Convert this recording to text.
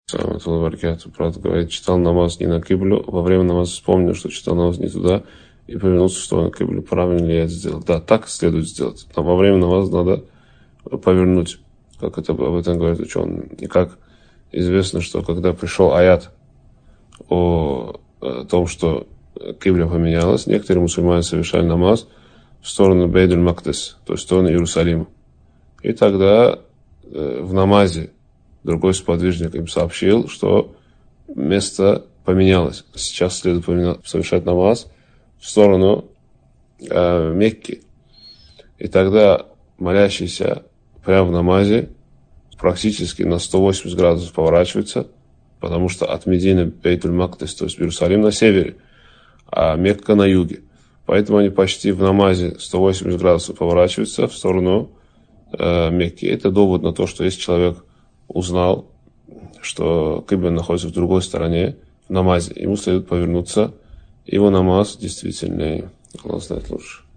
Правда, говорит, читал намаз не на киблю, во время намаза вспомнил, что читал намаз не туда, и повернулся в сторону киблю. Правильно ли я это сделал? Да, так следует сделать. Но во время намаза надо повернуть, как это об этом говорят ученые. И как известно, что когда пришел аят о том, что кибля поменялась, некоторые мусульмане совершали намаз в сторону Бейт-уль-Мақдис, то есть в сторону Иерусалима. И тогда в намазе другой сподвижник им сообщил, что место поменялось. Сейчас следует совершать намаз в сторону Мекки. И тогда молящийся прямо в намазе практически на 180 градусов поворачивается, потому что от Медины Бейт-уль-Мақдис, то есть Иерусалим, на севере, а Мекка на юге. Поэтому они почти в намазе 180 градусов поворачиваются в сторону Мекки. Это довод на то, что если человек узнал, что кибля находится в другой стороне, в намазе, ему следует повернуться, его намаз действительно, Allah знает лучше.